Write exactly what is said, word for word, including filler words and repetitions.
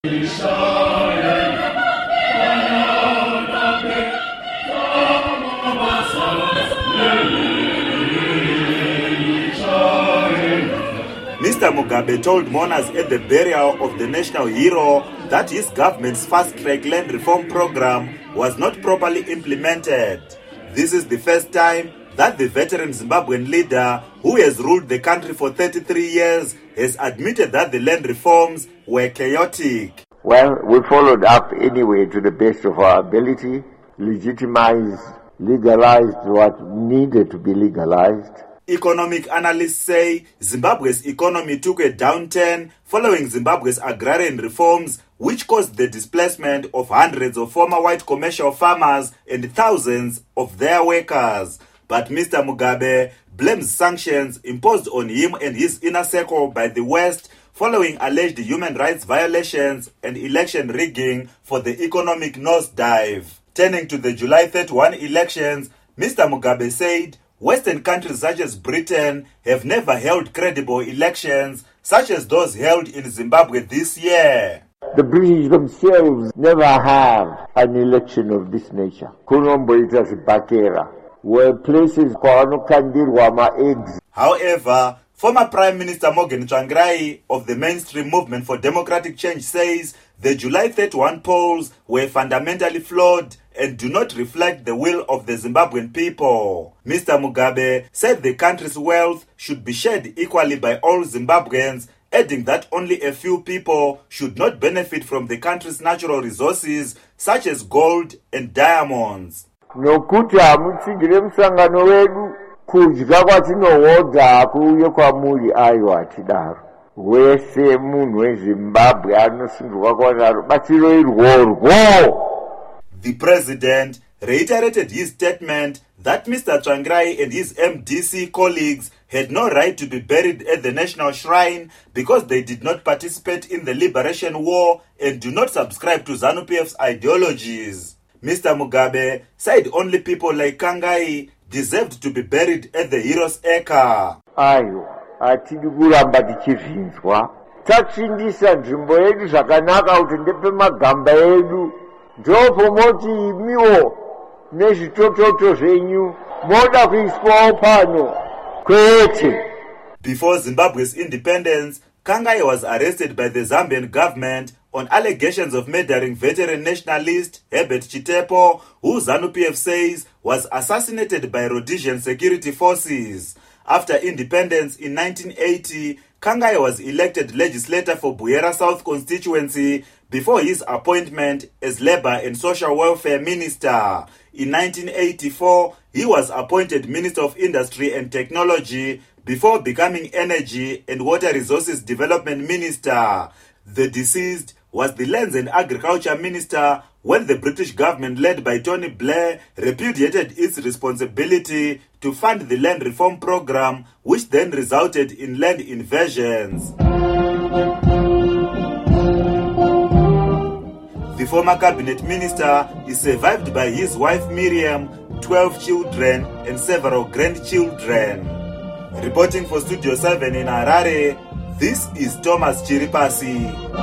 Mister Mugabe told mourners at the burial of the national hero that his government's fast-track land reform program was not properly implemented. This is the first time that the veteran Zimbabwean leader, who has ruled the country for thirty-three years, has admitted that the land reforms were chaotic. Well, we followed up anyway to the best of our ability, legitimized, legalized what needed to be legalized. Economic analysts say Zimbabwe's economy took a downturn following Zimbabwe's agrarian reforms, which caused the displacement of hundreds of former white commercial farmers and thousands of their workers. But Mister Mugabe blames sanctions imposed on him and his inner circle by the West following alleged human rights violations and election rigging for the economic nosedive. Turning to the July thirty-first elections, Mister Mugabe said Western countries such as Britain have never held credible elections such as those held in Zimbabwe this year. The British themselves never have an election of this nature. Kunomboita Zibakera, where places kwanokandirwa ma-eggs. However, former Prime Minister Morgan Tsvangirai of the Mainstream Movement for Democratic Change says the July thirty-first polls were fundamentally flawed and do not reflect the will of the Zimbabwean people. Mister Mugabe said the country's wealth should be shared equally by all Zimbabweans, adding that only a few people should not benefit from the country's natural resources such as gold and diamonds. Nokuti hamutsigire musangano wedu kudya kwatinohodha kuuye kwamuri ayo atidaro. Wese munhu weZimbabwe anosungirwa kwadaro batsiro irworwo. The president reiterated his statement that Mister Tsvangirai and his M D C colleagues had no right to be buried at the national shrine because they did not participate in the liberation war and do not subscribe to ZANU-P F's ideologies. Mister Mugabe said only people like Kangai deserved to be buried at the Heroes Acre. Ayo, atidi kuramba tichizvinzwa. Tatsvindisa nzvimbo yedu zvakanaka kuti ndepe magamba edu. Ndopo moti imiwo nezvitototo zvenyu moda kuiswawo pano kwete. Before Zimbabwe's independence, Kangai was arrested by the Zambian government on allegations of murdering veteran nationalist Herbert Chitepo, who ZANU-P F says was assassinated by Rhodesian security forces. After independence in nineteen eighty, Kangai was elected legislator for Buyera South constituency before his appointment as Labour and Social Welfare Minister. In nineteen eighty-four, he was appointed Minister of Industry and Technology before becoming Energy and Water Resources Development Minister. The deceased was the Lands and Agriculture Minister when the British government led by Tony Blair repudiated its responsibility to fund the land reform program, which then resulted in land invasions. The former cabinet minister is survived by his wife Miriam, twelve children and several grandchildren. Reporting for Studio seven in Harare, this is Thomas Chiripasi.